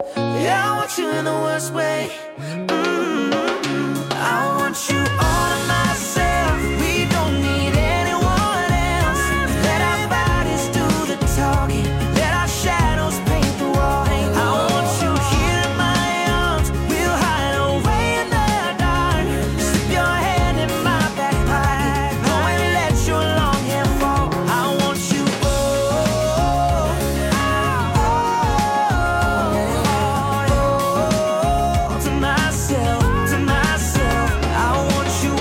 Yeah, I want you in the worst way. I want you all to myself. We don't need anyone else. Let our bodies do the talking. Let our shadows paint the wall. I want you here in my arms. We'll hide away in the dark. Slip your hand in my back pocket. Go and let your long hair fall. I want you to myself, to myself. I want you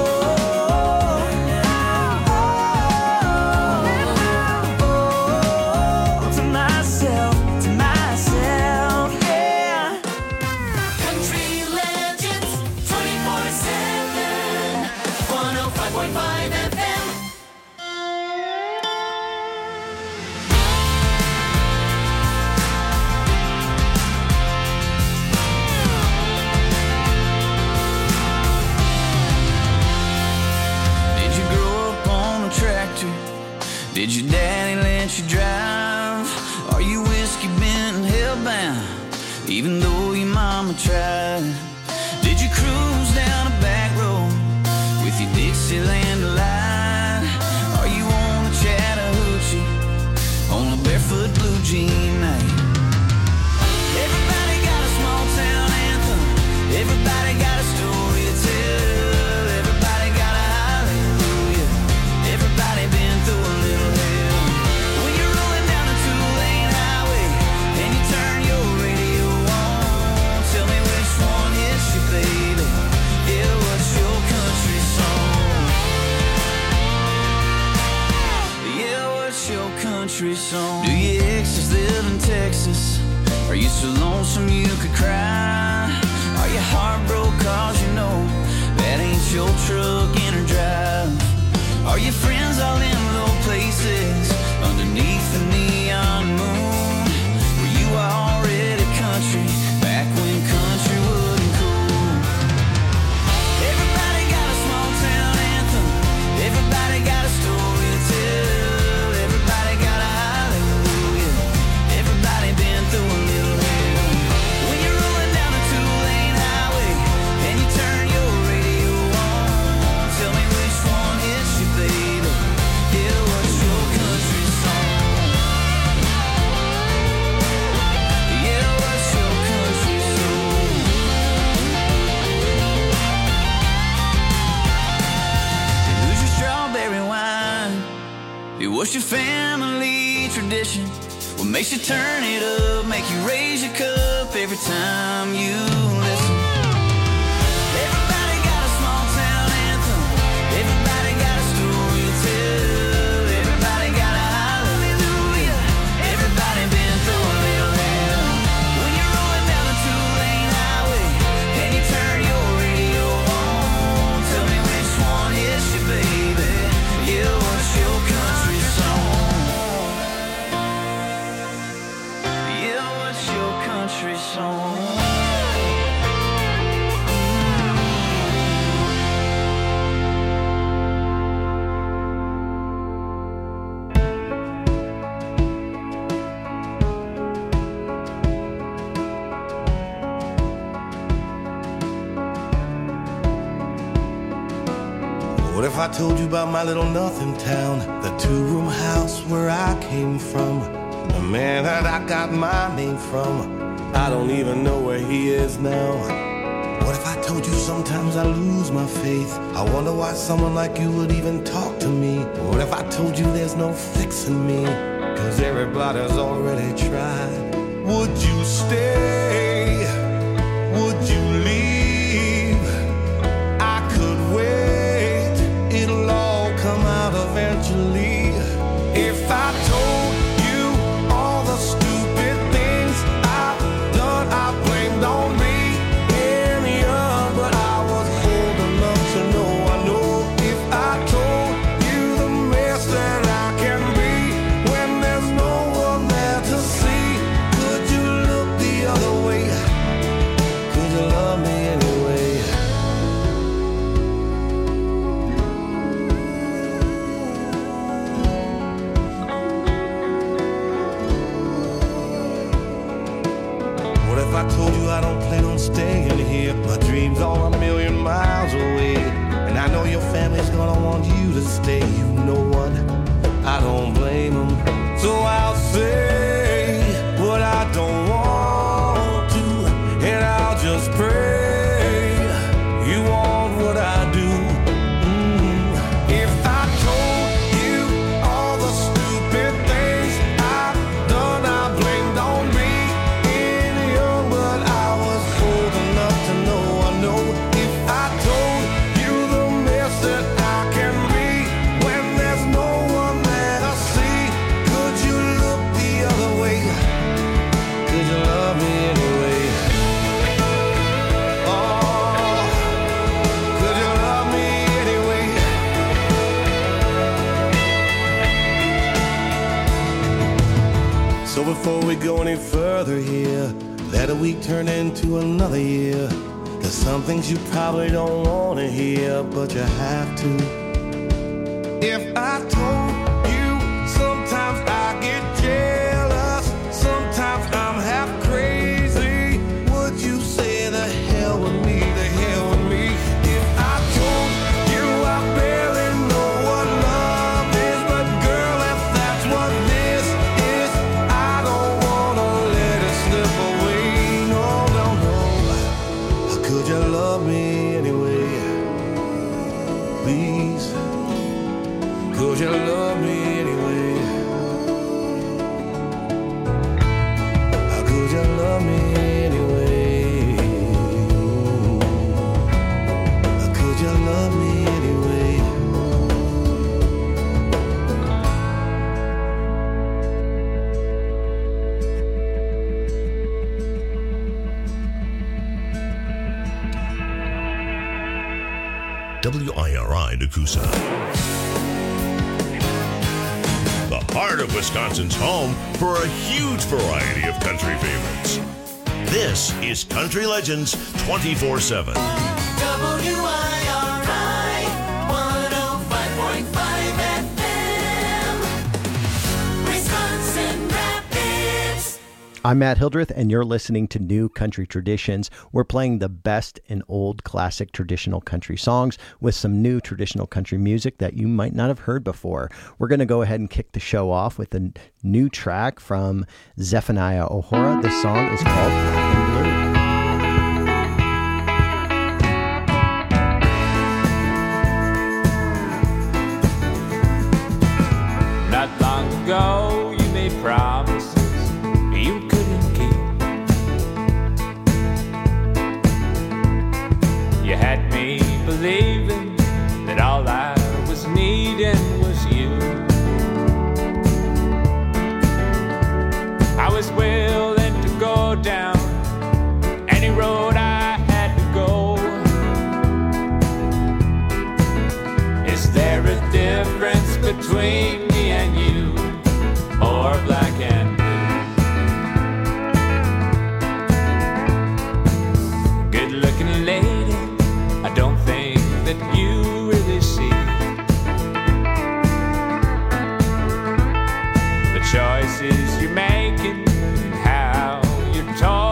to myself, yeah. Country Legends 24/7, 105.5 FM. Did you grow up on a tractor? Did your daddy let you drive? Are you whiskey bent and hellbound, even though your mama tried? Did you cruise down a back road with your Dixieland delight? Are you on the Chattahoochee on a barefoot blue jean night? Everybody got a small town anthem. Everybody got a story to tell. Everybody got a hallelujah. Everybody been through a little hell. When you're rolling down a two-lane highway and you turn your radio on, tell me which one hits you, baby. Yeah, what's your country song? Yeah, what's your country song? Do your exes live in Texas? Are you so lonesome you could cry? Are you heartbroken cause you know that ain't your truck in or drive? Are your friends all in low places underneath the neon moon? Were you already country back when country wasn't cool? Everybody got a small town anthem. Everybody got a story to tell. Everybody got a hallelujah. Everybody been through a little hell. When you're rolling down a two-lane highway and you turn your radio on, tell me which one hits you, baby. Yeah, what's your country song? Yeah, what's your country song? Who's your strawberry wine? What's your family tradition? What makes you turn it up, make you raise your cup every time you listen? Everybody got a small town anthem. Everybody got a story to tell. Everybody got a hallelujah. Everybody been through a little hell. When you're rolling down a two-lane highway and you turn your radio on, tell me which one hits you, baby. Yeah, what's your country song? Yeah, what's your country song? What if I told you about my little nothing town, the two-room house where I came from, the man that I got my name from? I don't even know where he is now. What if I told you sometimes I lose my faith? I wonder why someone like you would even talk to me. What if I told you there's no fixing me, 'cause everybody's already tried? Would you stay? Would you leave? I could wait, it'll all come out eventually. If I told you all the stupid things I've done, I blamed on me and young, but I was old enough to know. I know if I told you the mess that I can be when there's no one there to see, could you look the other way? Could you love me I told you I don't plan on staying here. My dreams are a million miles away, and I know your family's gonna want you to stay. You know what? I don't blame them. So I'll say what I don't want to, and I'll just pray you want what I do. If I told you all the stupid things I've done, I blamed on me. Young, but I was old enough to know. I know if I told you the mess that I can be when there's no one there to see, could you look the other way? Could you love me anyway? Oh, could you love me anyway? So before we go any further here, let a week turn into another year. There's some things you probably don't want to hear, but you have to. If I told you sometimes I get jealous, sometimes I'm half crazy, would you say the hell with me, the hell with me? If I told you I barely know what love is, but girl, if that's what this is, I don't wanna let it slip away. No, no, no. Could you love me anyway? Please. Could you love me anyway? Could you love me anyway? Could you love me anyway? WIRI Nakusa. The heart of Wisconsin's home for a huge variety of country favorites. This is Country Legends 24/7. WIRI 105.5 FM. Wisconsin Rapids. I'm Matt Hildreth, and you're listening to New Country Traditions. We're playing the best in old classic traditional country songs with some new traditional country music that you might not have heard before. We're going to go ahead and kick the show off with a new track from Zephaniah O'Hora. This song is called Black and Blue. Not long ago, you made promises you couldn't keep. You had me believing that all I was needing was you. I was willing to go down any road I had to go. Is there a difference between me and you, or black and blue? Good looking lady, I don't think that you really see the choices you're making and how you're talking.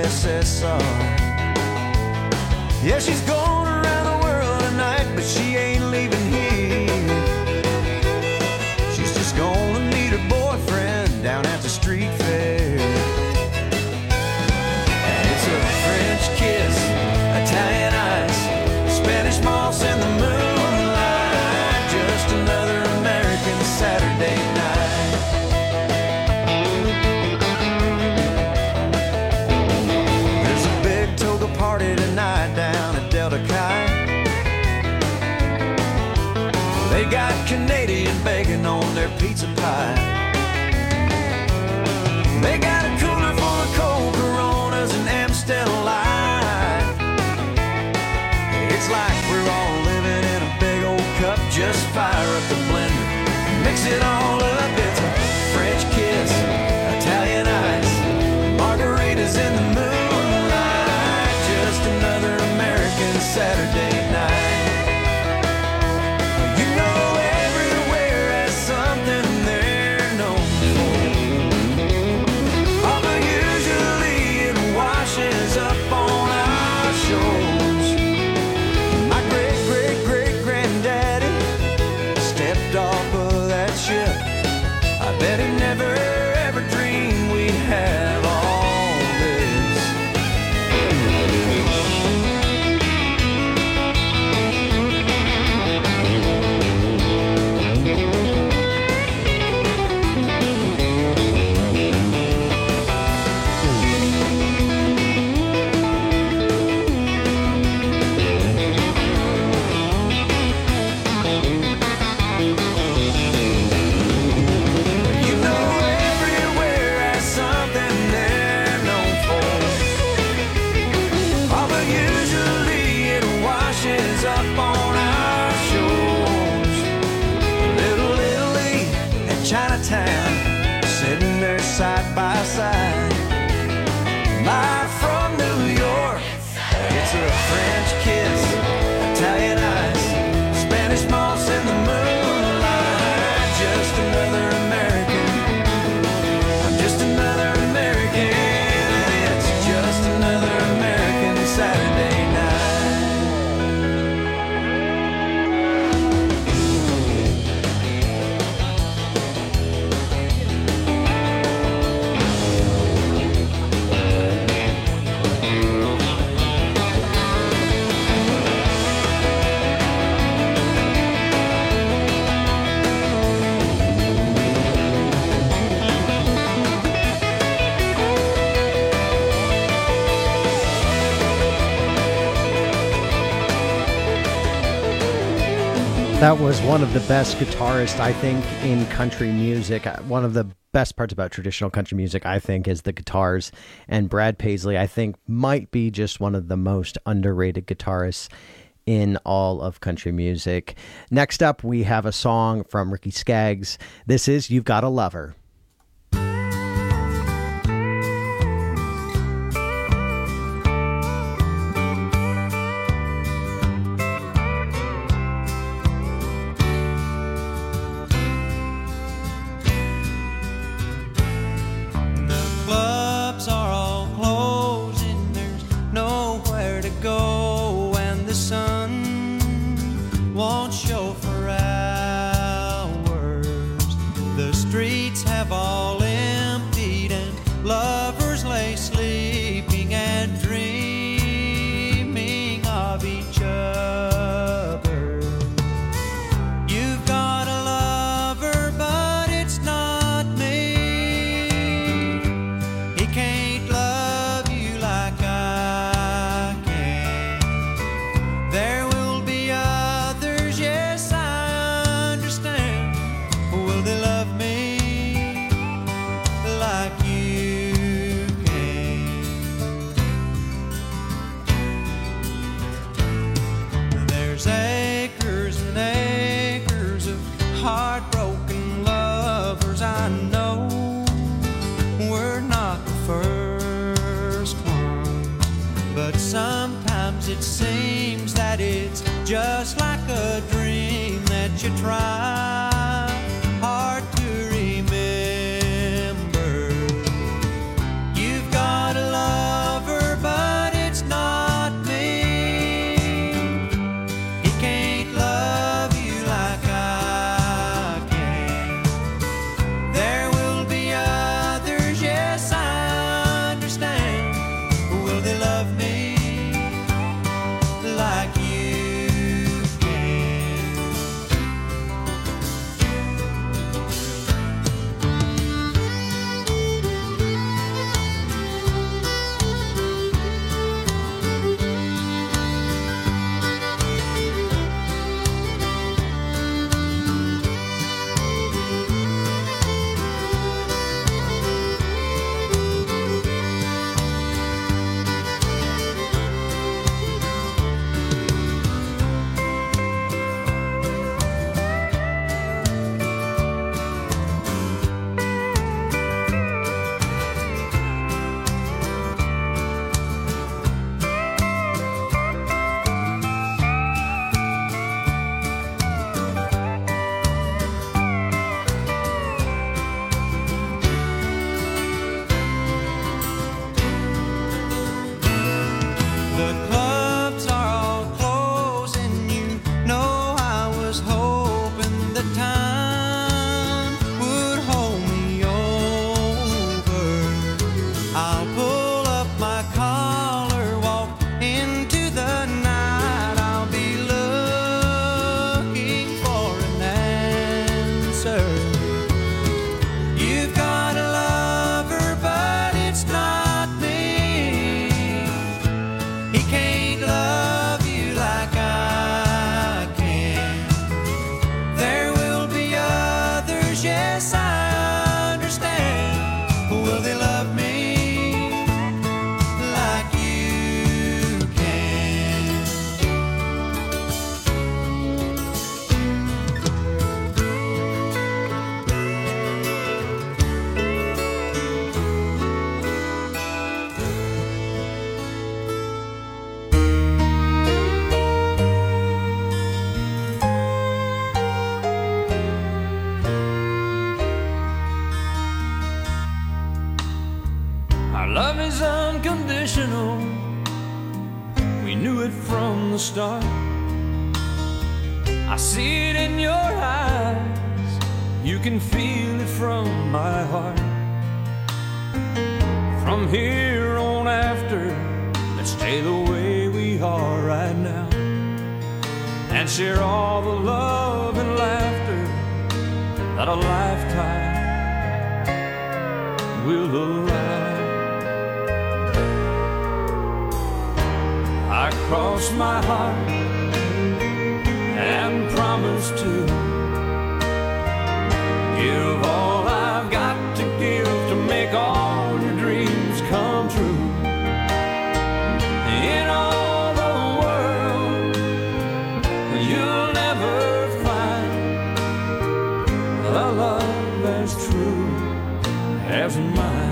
USSR. Yeah, she's going around the world tonight, but she ain't leaving here. She's just gonna meet her boyfriend down at the street fair. And it's a French kiss, Italian ice, Spanish moss and the moonlight, just another American Saturday night. There's a big toga party tonight down at Delta Chi. They got Canadian bacon on their pizza pie. They got a cooler full of cold Coronas and Amstel Light. It's like we're all living in a big old cup. Just fire up the blender, mix it all up. It's a French kiss, Italian ice, margaritas in the moonlight, just another American Saturday night. You know everywhere has something they're known for, although usually it washes up on our shores. My great-great-great-granddaddy stepped off of that ship. I bet he never ever dreamed we'd have all this. You know everywhere has something they're known for, although usually it washes up on our shores. Little Italy and Chinatown, sitting there side by side. Live from New York, it's a French kiss, Italian ice, Spanish moss in the moonlight, just another American. I'm just another American, and it's just another American Saturday night. That was one of the best guitarists, I think, in country music. One of the best parts about traditional country music, I think, is the guitars. And Brad Paisley, I think, might be just one of the most underrated guitarists in all of country music. Next up, we have a song from Ricky Skaggs. This is You've Got a Lover. The clubs are all closing, there's nowhere to go, and the sun won't show for hours. The streets have all emptied, and lovers lay sleeping and dreaming of each other. You've got a lover, but it's not me. He can't love you like I can. There will be others, yes, I understand. Will they love me like you can? There's acres and acres of heartbroken lovers. I know we're not the first ones, but sometimes it seems that it's just like a dream that you try hard to remember. You've got a lover, wish, yes, I understand. Will they love me like you can? Our love is unconditional. We knew it from the start. I see it in your eyes. You can feel it from my heart. From here on after, let's stay the way we are right now, and share all the love and laughter that a lifetime will allow. I cross my heart and promise to give all I've got to give to make all your dreams come true. In all the world, you'll never find a love as true as mine.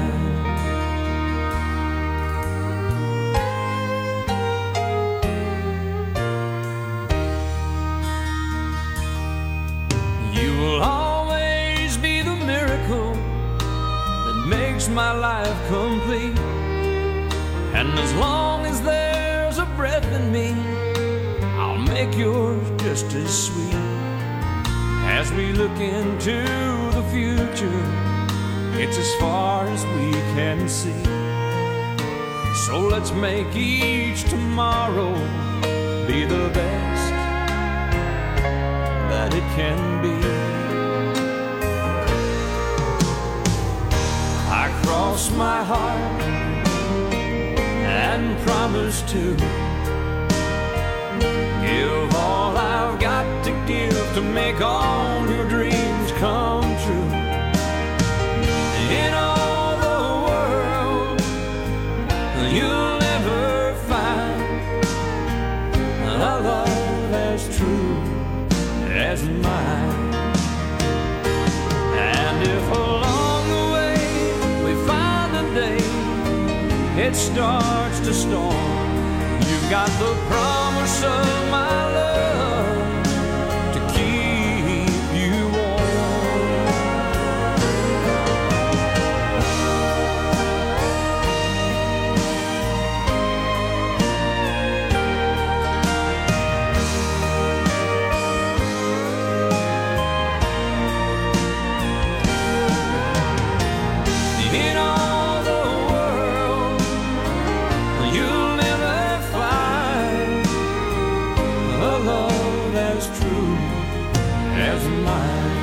My life complete, and as long as there's a breath in me, I'll make yours just as sweet. As we look into the future, it's as far as we can see. So let's make each tomorrow be the best that it can be. Cross my heart and promise to give all I've got to give to make all your dreams come true. In all the world, you'll never find a love as true as mine. And if along the way it starts to storm, you've got the promise of my love to keep you in all the world, you'll never find a love as true as mine.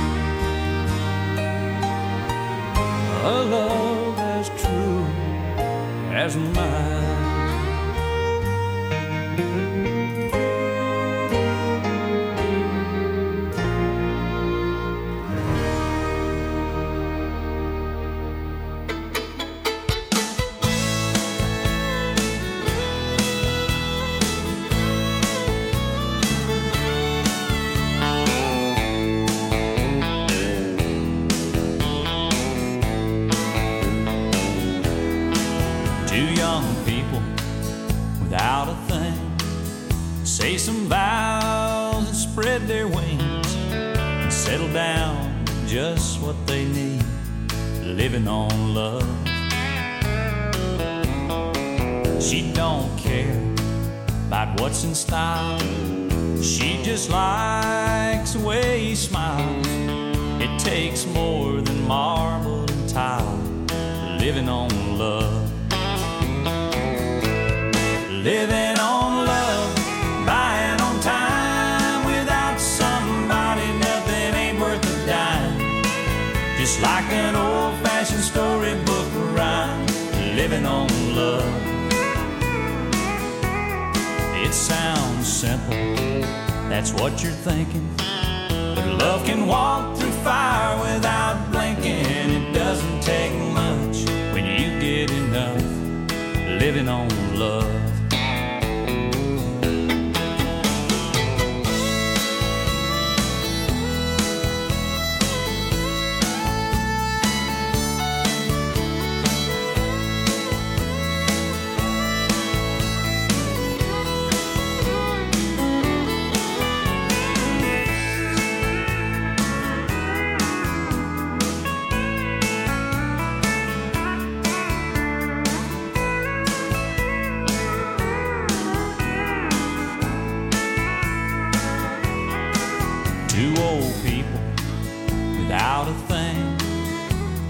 A love as true as mine. Without a thing, say some vows and spread their wings and settle down just what they need, living on love. She don't care about what's in style, she just likes the way he smiles. It takes more than marble and tile, living on love. Living on love, buying on time. Without somebody, nothing ain't worth a dime. Just like an old-fashioned storybook rhyme, living on love. It sounds simple, that's what you're thinking, but love can walk through fire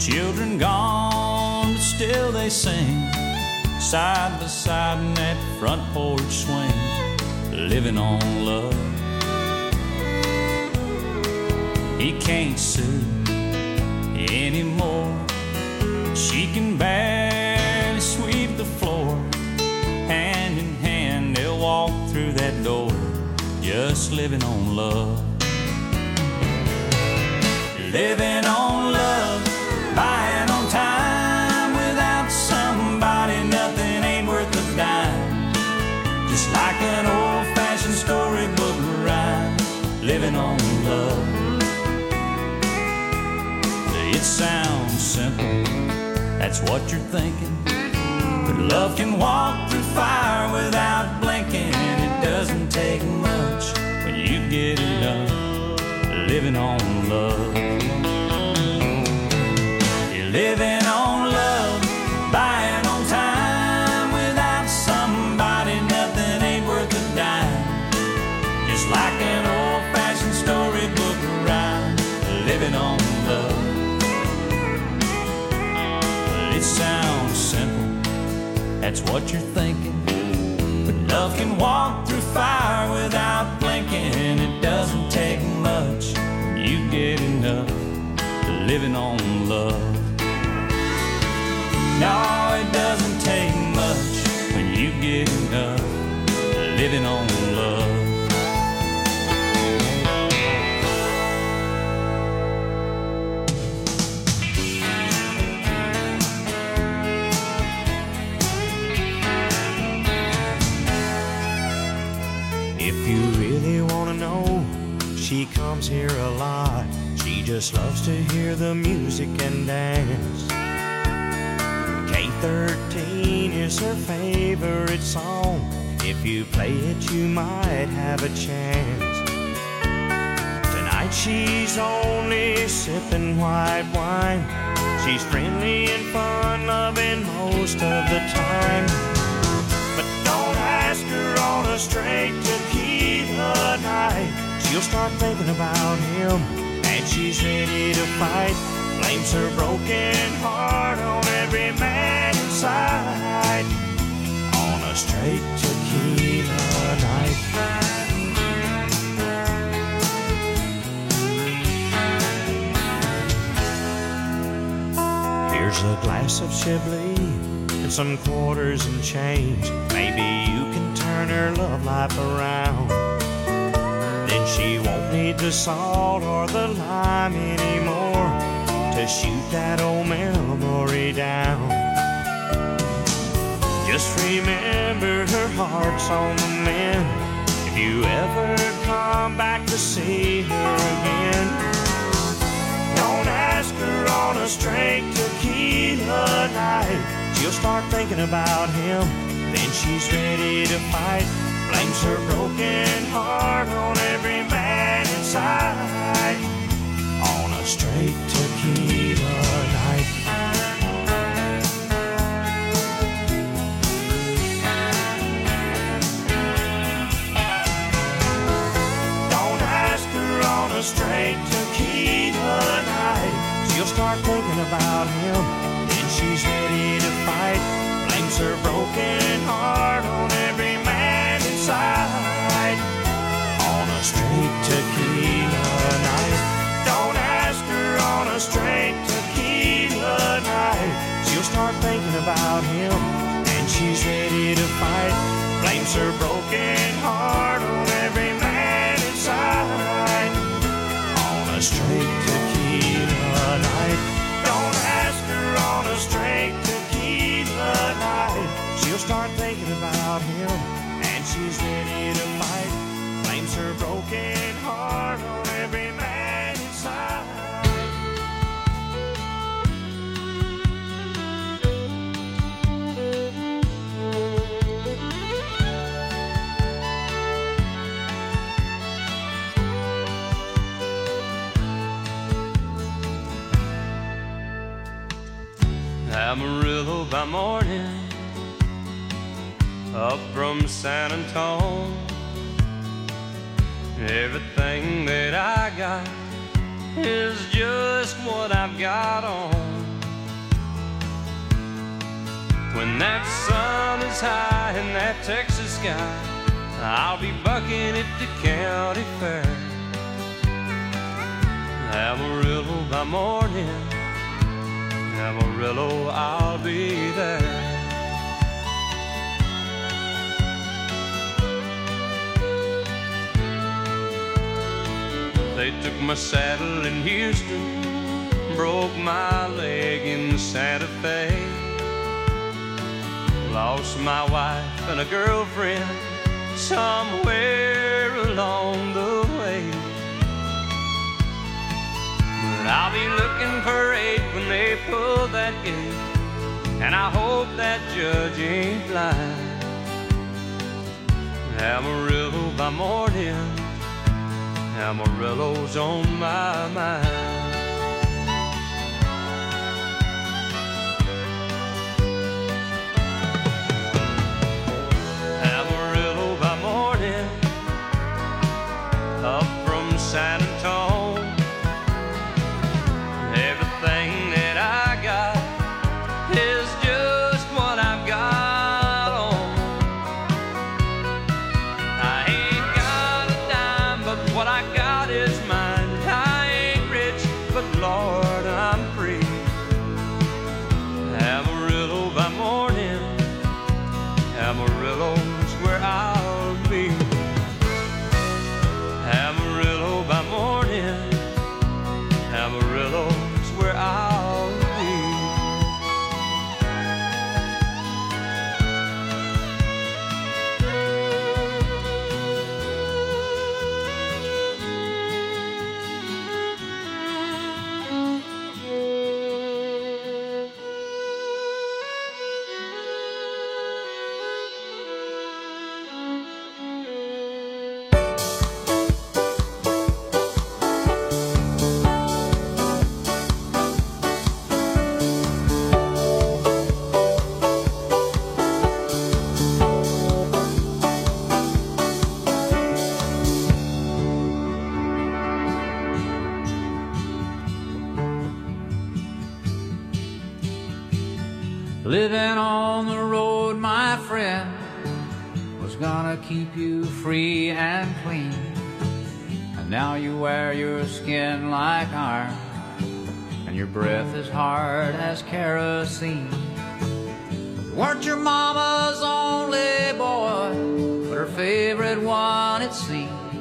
Children gone, but still they sing, side by side in that front porch swing, living on love. He can't sue anymore. She can barely sweep the floor. Hand in hand they'll walk through that door, just living on love. Living on love, buying on time. Without somebody, nothing ain't worth a dime. Just like an old-fashioned storybook rhyme, living on love. It sounds simple, that's what you're thinking, but love can walk through fire without blinking. It doesn't take much when you get it done, living on love. You're living on love, buying on time. Without somebody, nothing ain't worth a dime. Just like an old-fashioned storybook rhyme, living on love. It sounds simple, that's what you're thinking, but love can walk through fire without blinking. It doesn't take much when you get enough, living on love. No, it doesn't take much when you get enough, living on love. If you really want to know, she comes here a lot. She just loves to hear the music and dance. K13 is her favorite song. If you play it, you might have a chance. Tonight she's only sipping white wine. She's friendly and fun-loving most of the time. But don't ask her on a straight tequila night. She'll start thinking about him, and she's ready to fight. Blames her broken heart on every man inside. On a straight tequila night. Here's a glass of Chablis and some quarters and change. Maybe you can turn her love life around. Then she won't need the salt or the lime anymore to shoot that old memory down. Just remember her heart's on the mend. If you ever come back to see her again, don't ask her on a straight tequila night. She'll start thinking about him, then she's ready to fight. Blames her broken heart on every man inside. On a straight tequila night. Don't ask her on a straight tequila night. She'll start thinking about him, then she's ready to fight. Blames her broken heart on every man inside. On a straight tequila night. Don't ask her on a straight tequila night. She'll start thinking about him, and she's ready to fight. Blames her broken heart on every man inside. On a straight tequila night. Don't ask her on a straight tequila night. She'll start thinking about him, and she's ready to fight. Blames her broken heart on every man inside. Amarillo by morning, up from San Antone. Everything that I got is just what I've got on. When that sun is high in that Texas sky, I'll be bucking at the county fair. Amarillo by morning, Amarillo, I'll be there. They took my saddle in Houston, broke my leg in Santa Fe, lost my wife and a girlfriend somewhere along the way. But I'll be looking for 8 when they pull that gate, and I hope that judge ain't blind. Amarillo by morning, Amarillo's on my mind. Amarillo by morning, up from San Antonio. Everything that I got is just what I've got on. I ain't got a dime, but what I got is mine. I ain't rich, but Lord, I'm free. Amarillo by morning, Amarillo's where I'll be. Amarillo by morning, Amarillo's where I'll be. Living on the road, my friend, was gonna keep you free and clean. And now you wear your skin like iron, and your breath is hard as kerosene. You weren't your mama's only boy, but her favorite one, it seemed.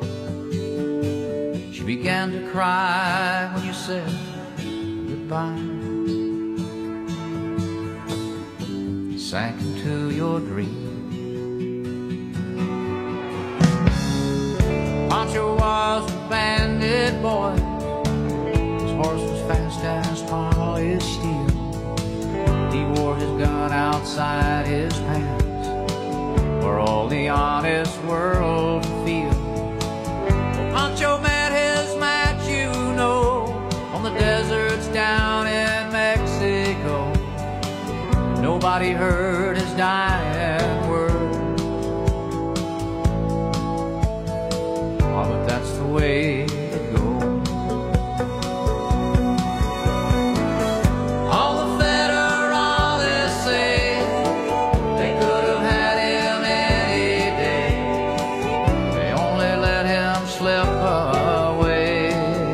She began to cry when you said goodbye. Sank into your dream. Pancho was a bandit boy. His horse was fast as polished steel. He wore his gun outside his pants, for all the honest world to feel. Well, Pancho met his match, you know, on the deserts down in Mexico. Nobody heard his dying words. Oh, but that's the way it goes. All the federales say they could have had him any day. They only let him slip away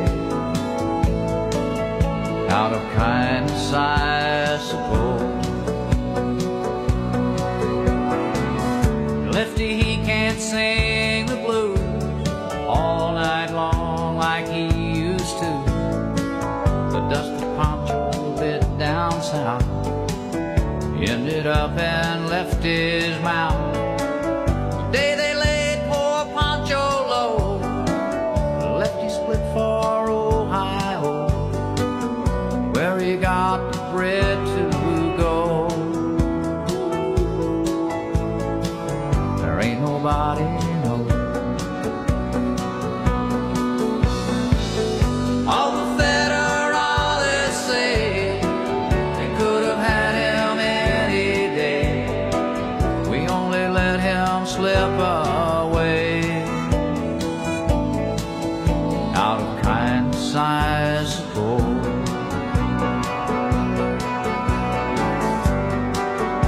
out of kindness, I suppose. Lefty, he can't sing the blues all night long like he used to. The dusty Pancho a bit down south ended up and left his mouth. The day they laid poor Pancho low, Lefty split for Ohio, where he got the bread to go. Ain't nobody knows. All the federales say they could have had him any day. We only let him slip away out of kindness, I suppose.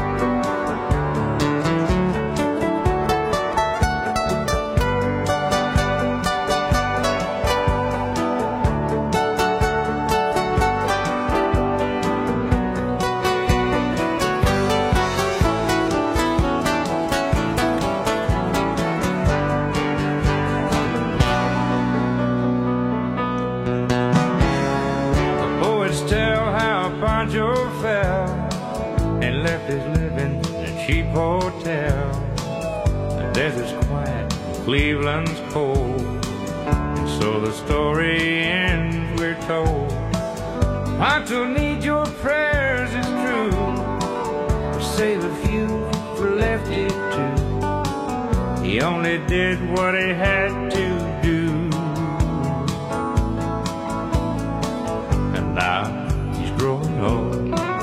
is living in a cheap hotel. The desert's quiet, Cleveland's cold, and so the story ends, we're told. I don't need your prayers, it's true, or save a few for left it to. He only did what he had to do, and now he's growing old.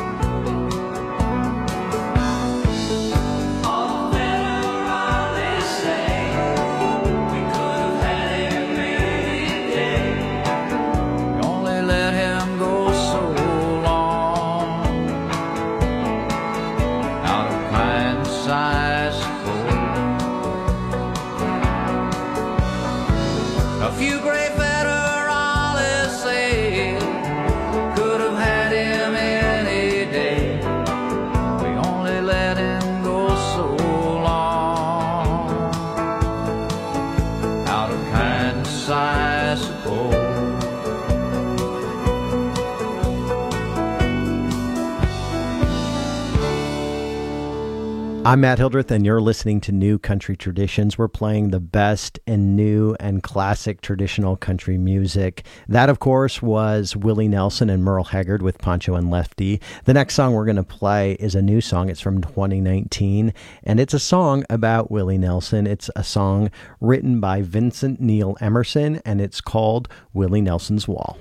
I'm Matt Hildreth, and you're listening to New Country Traditions. We're playing the best in new and classic traditional country music. That, of course, was Willie Nelson and Merle Haggard with Pancho and Lefty. The next song we're going to play is a new song. It's from 2019, and it's a song about Willie Nelson. It's a song written by Vincent Neil Emerson, and it's called Willie Nelson's Wall.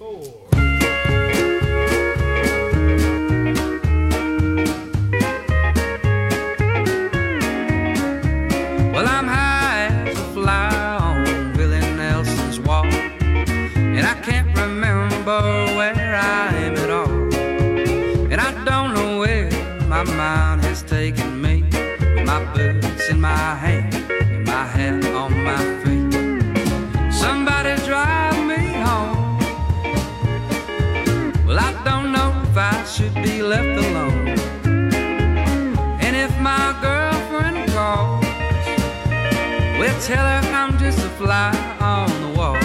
Well, I'm high as a fly on Willie Nelson's wall, and I can't remember where I am at all, and I don't know where my mind has taken me, with my boots in my hand and my hat on my feet. Somebody drive me home. Well, I don't know if I should be left alone, and if my girlfriend calls, well, tell her I'm just a fly on the wall.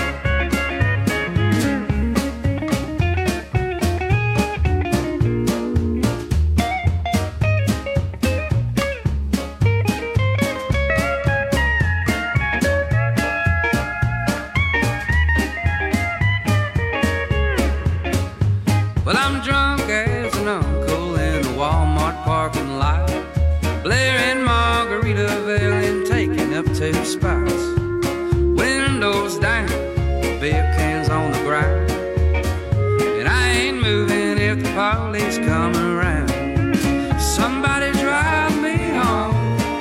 Well, I'm drunk as an uncle in a Walmart parking lot, blaring Margaritaville and taking up 2 spots. Windows down, beer cans on the ground, and I ain't moving if the police come around. Somebody drive me home.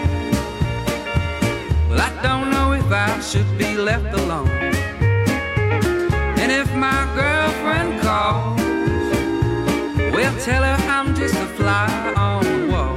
Well, I don't know if I should be left alone, and if my girlfriend calls, well, tell her I'm just a fly on the wall.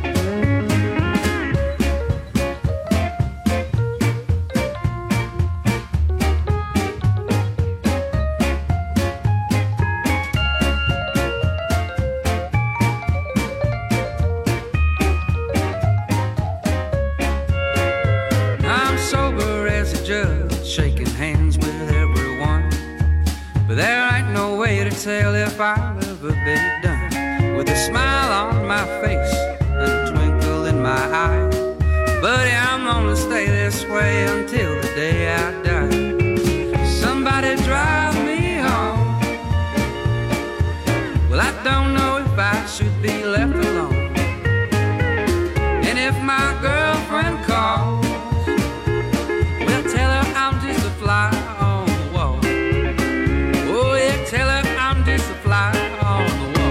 I'm sober as a judge, shaking hands with everyone, but there ain't no way to tell if I'll ever be done. With a smile on my face and a twinkle in my eye, buddy, I'm gonna stay this way until the day I die. Somebody drive me home. Well, I don't know if I should be left alone, and if my girlfriend calls, well, tell her I'm just a fly on the wall. Oh, yeah, tell her I'm just a fly on the wall.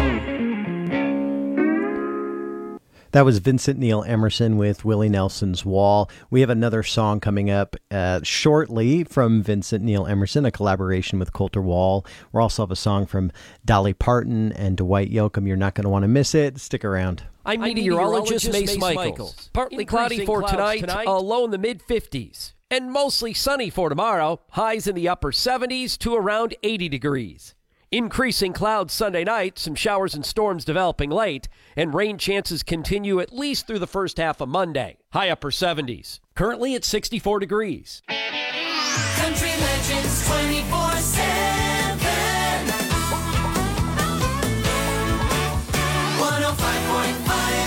That was Vincent Neil Emerson with Willie Nelson's Wall. We have another song coming up shortly from Vincent Neil Emerson, a collaboration with Colter Wall. We also have a song from Dolly Parton and Dwight Yoakam. You're not going to want to miss it. Stick around. I'm meteorologist Mace Michaels. Partly cloudy for tonight, a low in the mid-50s. And mostly sunny for tomorrow, highs in the upper 70s to around 80 degrees. Increasing clouds Sunday night, some showers and storms developing late, and rain chances continue at least through the first half of Monday. High upper 70s. Currently at 64 degrees. Country Legends 24/7. 105.5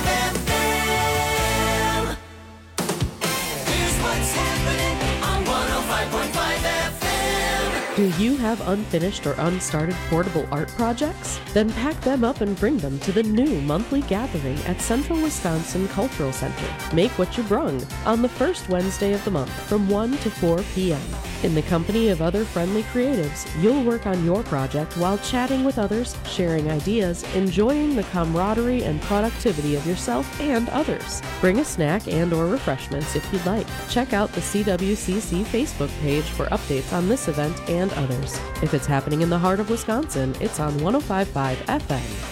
Do you have unfinished or unstarted portable art projects? Then pack them up and bring them to the new monthly gathering at Central Wisconsin Cultural Center. Make what you brung on the first Wednesday of the month from 1 to 4 p.m. In the company of other friendly creatives, you'll work on your project while chatting with others, sharing ideas, enjoying the camaraderie and productivity of yourself and others. Bring a snack and or refreshments if you'd like. Check out the CWCC Facebook page for updates on this event and others. If it's happening in the heart of Wisconsin, it's on 105.5 FM.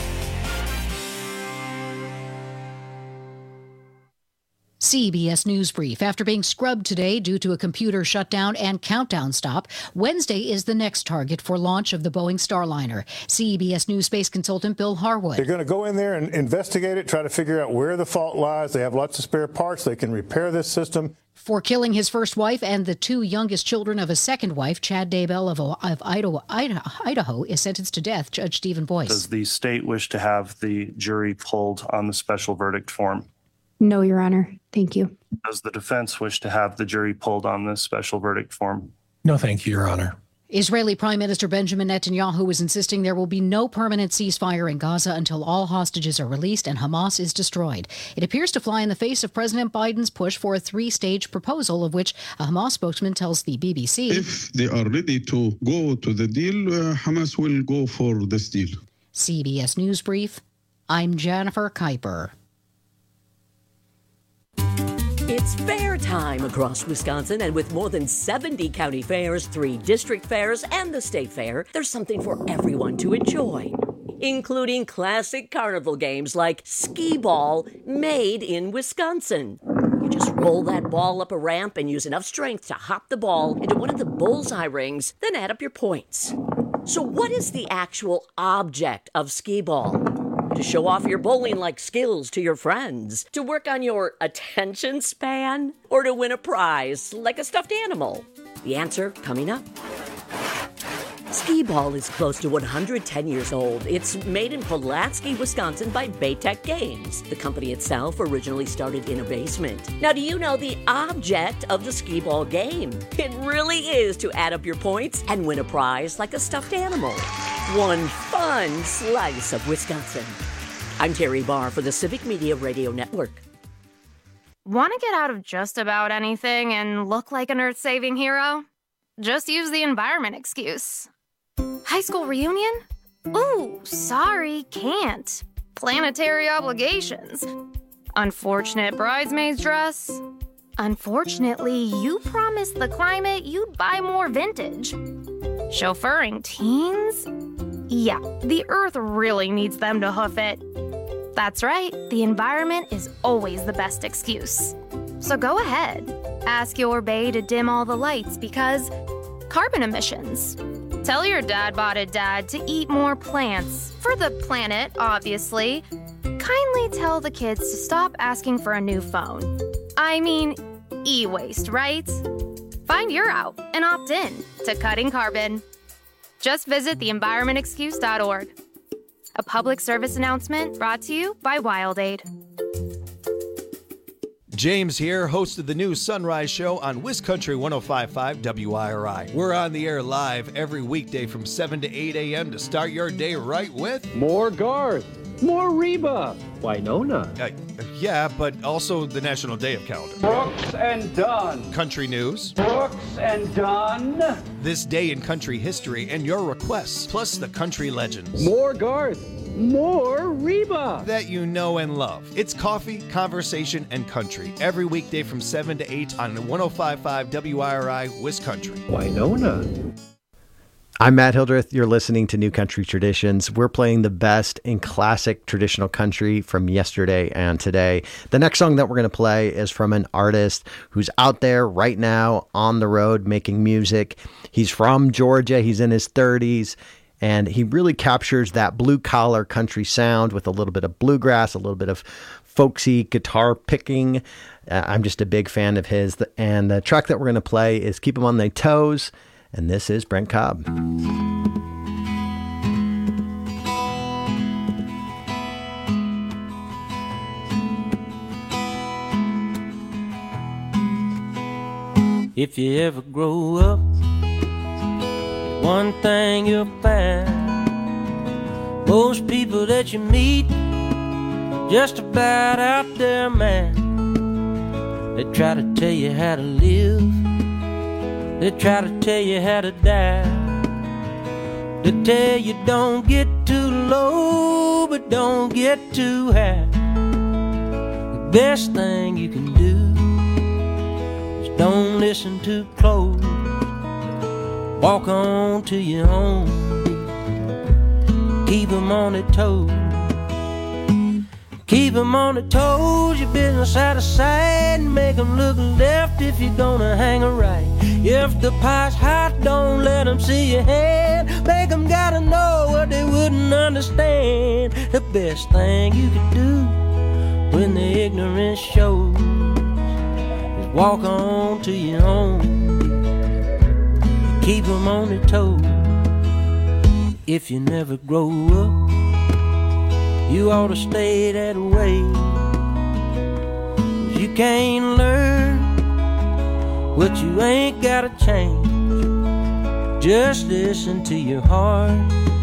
CBS News Brief. After being scrubbed today due to a computer shutdown and countdown stop, Wednesday is the next target for launch of the Boeing Starliner. CBS News space consultant Bill Harwood. They're going to go in there and investigate it, try to figure out where the fault lies. They have lots of spare parts. They can repair this system. For killing his first wife and the two youngest children of his second wife, Chad Daybell of Idaho is sentenced to death. Judge Stephen Boyce. Does the state wish to have the jury pulled on the special verdict form? No, Your Honor. Thank you. Does the defense wish to have the jury pulled on this special verdict form? No, thank you, Your Honor. Israeli Prime Minister Benjamin Netanyahu is insisting there will be no permanent ceasefire in Gaza until all hostages are released and Hamas is destroyed. It appears to fly in the face of President Biden's push for a three-stage proposal, of which a Hamas spokesman tells the BBC. If they are ready to go to the deal, Hamas will go for this deal. CBS News Brief. I'm Jennifer Kuiper. It's fair time across Wisconsin, and with more than 70 county fairs, 3 district fairs, and the state fair, there's something for everyone to enjoy, including classic carnival games like skee ball, made in Wisconsin. You just roll that ball up a ramp and use enough strength to hop the ball into one of the bullseye rings, then add up your points. So what is the actual object of skee ball? To show off your bowling-like skills to your friends? To work on your attention span? Or to win a prize like a stuffed animal? The answer coming up. Skee ball is close to 110 years old. It's made in Pulaski, Wisconsin by Baytech Games. The company itself originally started in a basement. Now, do you know the object of the skee ball game? It really is to add up your points and win a prize like a stuffed animal. One fun slice of Wisconsin. I'm Terry Barr for the Civic Media Radio Network. Want to get out of just about anything and look like an earth-saving hero? Just use the environment excuse. High school reunion? Ooh, sorry, can't. Planetary obligations. Unfortunate bridesmaid's dress. Unfortunately, you promised the climate you'd buy more vintage. Chauffeuring teens? Yeah, the earth really needs them to hoof it. That's right, the environment is always the best excuse. So go ahead, ask your bae to dim all the lights because carbon emissions. Tell your dad-botted dad to eat more plants. For the planet, obviously. Kindly tell the kids to stop asking for a new phone. I mean, e-waste, right? Find your out and opt in to cutting carbon. Just visit theenvironmentexcuse.org. A public service announcement brought to you by WildAid. James here, host of the new Sunrise Show on WisCountry 105.5 WIRI. We're on the air live every weekday from 7 to 8 a.m. to start your day right with... More Garth, more Reba, Winona. Yeah, but also the National Day of Calendar. Brooks and Dunn. Country news. Brooks and Dunn. This day in country history and your requests, plus the country legends. More Garth. More Reba. That you know and love. It's coffee, conversation, and country. Every weekday from 7 to 8 on 105.5 WIRI, WisCountry. Winona. I'm Matt Hildreth. You're listening to New Country Traditions. We're playing the best in classic traditional country from yesterday and today. The next song that we're going to play is from an artist who's out there right now on the road making music. He's from Georgia. He's in his 30s. And he really captures that blue-collar country sound with a little bit of bluegrass, a little bit of folksy guitar picking. I'm just a big fan of his. And the track that we're going to play is Keep 'Em on Their Toes. And this is Brent Cobb. If you ever grow up one thing you'll find, most people that you meet just about out their mind. They try to tell you how to live, they try to tell you how to die. They tell you don't get too low, but don't get too high. The best thing you can do is don't listen too close. Walk on to your own beat. Keep 'em on their toes. Keep 'em on their toes, your business out of sight, and make 'em look left if you're gonna hang a right. If the pie's hot, don't let 'em see your hand. Make 'em gotta know what they wouldn't understand. The best thing you can do when the ignorance shows is walk on to your own beat. Keep 'em on their toes. If you never grow up, you ought to stay that way. 'Cause you can't learn what you ain't gotta change. Just listen to your heart,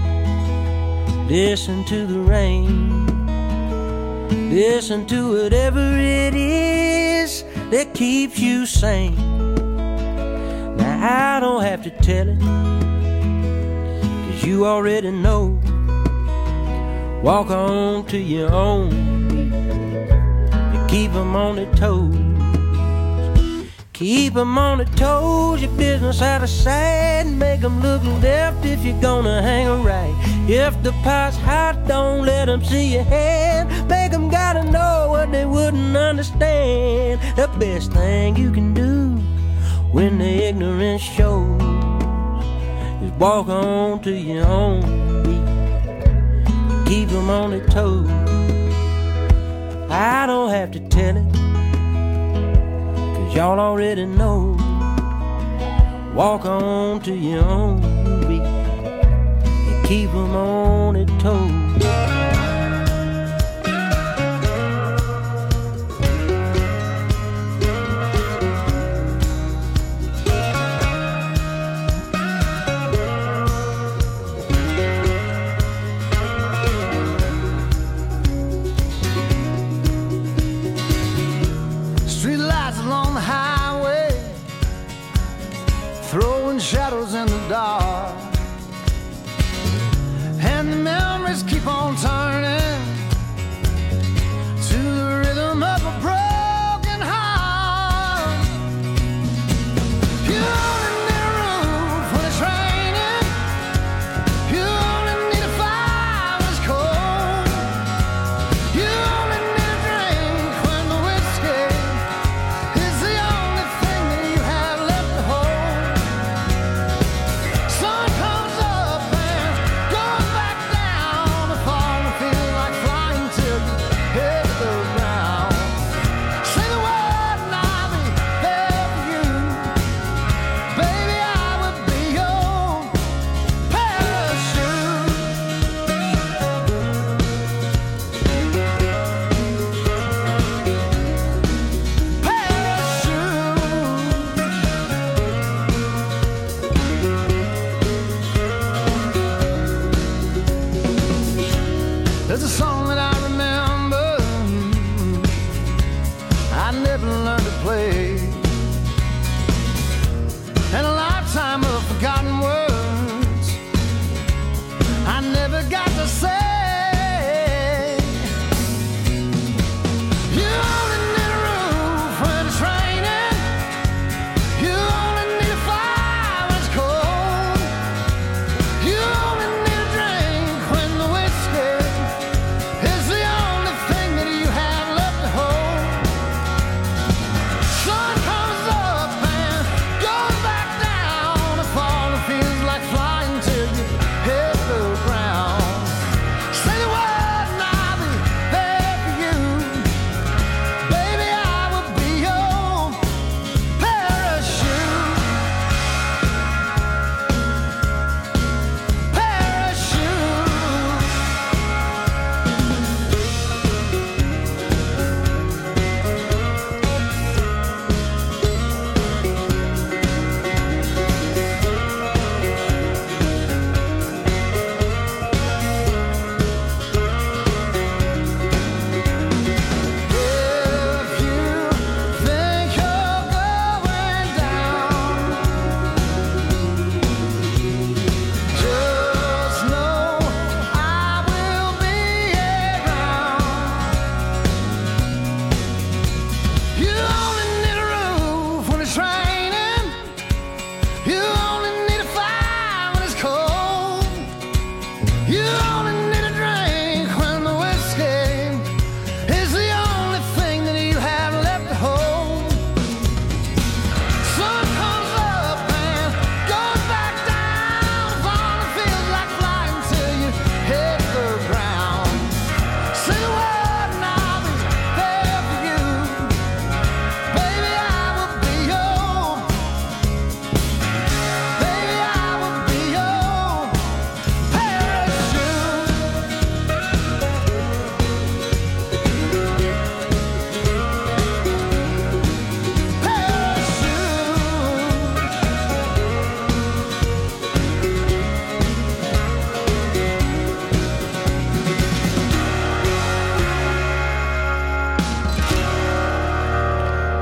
listen to the rain, listen to whatever it is that keeps you sane. Now I don't have to tell it, 'cause you already know. Walk on to your own beat. You keep 'em on their toes. Keep 'em on their toes, your business out of sight, and make 'em look left if you're gonna hang a right. If the pie's hot, don't let 'em see your hand. Make 'em gotta know what they wouldn't understand. The best thing you can do when the ignorance shows is walk on to your own beat. Keep 'em on their toes. I don't have to tell it, 'cause y'all already know. Walk on to your own beat and keep 'em on their toes. Shadows in the dark, and the memories keep on turning to the rhythm of a broken heart. You only need a roof when it's raining. You only need a fire when it's cold. You only need a drink when the whiskey is the only thing that you have left to hold. Sun comes up and goes back down to fall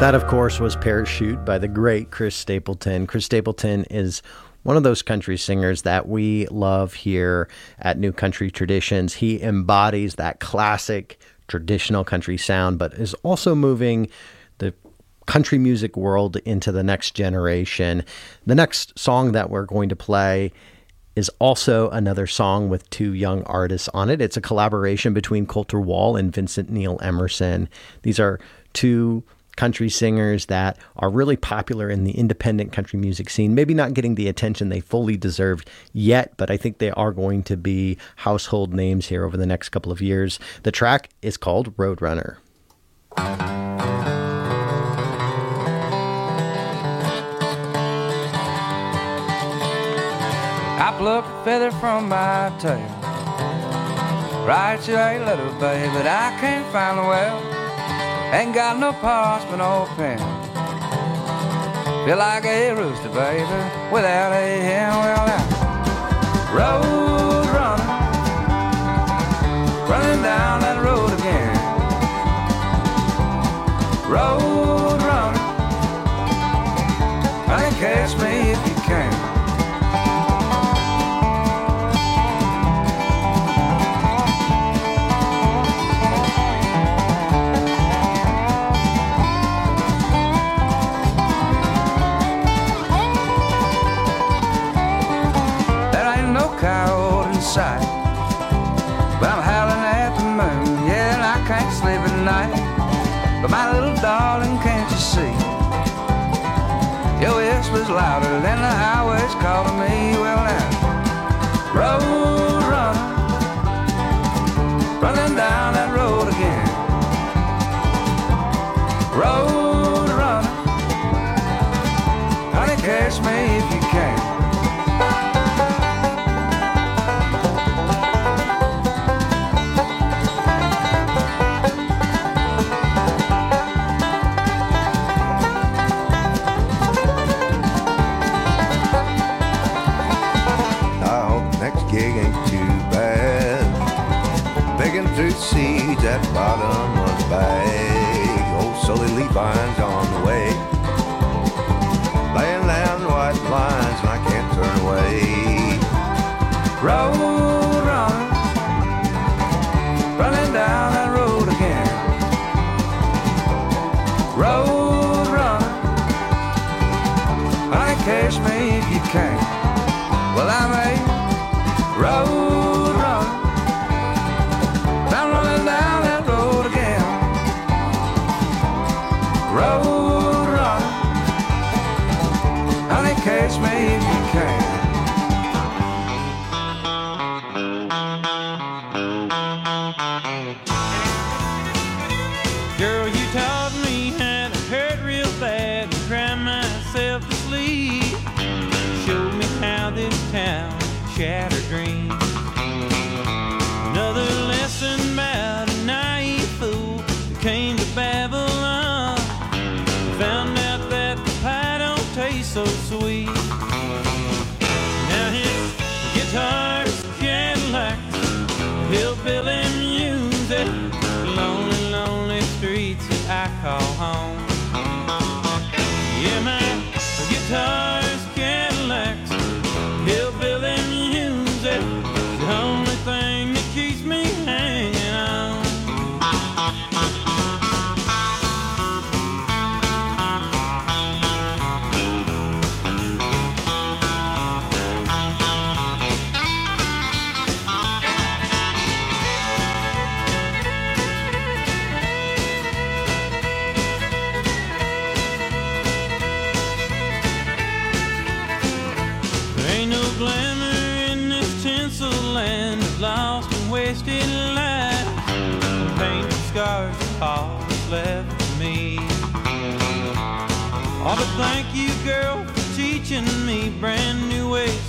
That, of course, was Parachute by the great Chris Stapleton. Chris Stapleton is one of those country singers that we love here at New Country Traditions. He embodies that classic traditional country sound, but is also moving the country music world into the next generation. The next song that we're going to play is also another song with two young artists on it. It's a collaboration between Colter Wall and Vincent Neil Emerson. These are two country singers that are really popular in the independent country music scene, maybe not getting the attention they fully deserved yet, but I think they are going to be household names here over the next couple of years. The track is called Roadrunner. I plucked a feather from my tail, right to a little baby, but I can't find the well. Ain't got no parchment or pen. Feel like a rooster, baby, without a hen. Well, now, road runner, running down that road again. Road runner, honey, catch me if you can. Coyote in sight, but I'm howling at the moon. Yeah, and I can't sleep at night. But my little darling, can't you see? Your whisper's louder than the highway's calling me. Well, now, road runner, running down that road again. Road runner, honey, catch me if you can. Gig ain't too bad. Begging through seeds at the bottom of the bag. Old sully leaf vines on the way, laying down white lines and I can't turn away. Road runner, running down that road again. Road runner, honey, catch me if you can. Well, I'm a road runner, I'm running down that road again. Road runner, honey, catch me if you can. Girl, you taught me how to hurt real bad and cry myself to sleep. Showed me how this town shattered dreams. Another lesson about a naive fool that came to Babylon. Found out that the pie don't taste so sweet. Now his guitar's Cadillacs, hillbilly music, lonely, lonely streets that I call home. Yeah, my guitar's Cadillacs, hillbilly music, the only thing that keeps me hanging on. There ain't no glamour in this tinsel land of lost and wasted life. Painted scars are all that's left for me. Oh, but thank you, girl, for teaching me brand new ways